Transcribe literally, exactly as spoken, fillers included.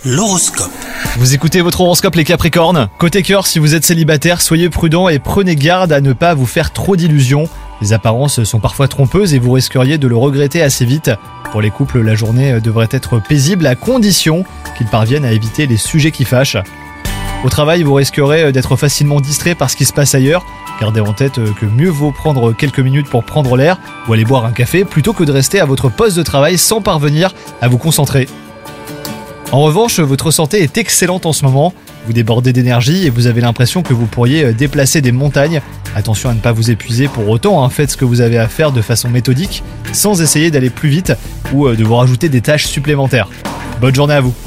L'horoscope. Vous écoutez votre horoscope les Capricornes. Côté cœur, si vous êtes célibataire, soyez prudent et prenez garde à ne pas vous faire trop d'illusions. Les apparences sont parfois trompeuses et vous risqueriez de le regretter assez vite. Pour les couples, la journée devrait être paisible à condition qu'ils parviennent à éviter les sujets qui fâchent. Au travail, vous risquerez d'être facilement distrait par ce qui se passe ailleurs. Gardez en tête que mieux vaut prendre quelques minutes pour prendre l'air ou aller boire un café plutôt que de rester à votre poste de travail sans parvenir à vous concentrer. En revanche, votre santé est excellente en ce moment, vous débordez d'énergie et vous avez l'impression que vous pourriez déplacer des montagnes. Attention à ne pas vous épuiser pour autant, hein. Faites ce que vous avez à faire de façon méthodique, sans essayer d'aller plus vite ou de vous rajouter des tâches supplémentaires. Bonne journée à vous.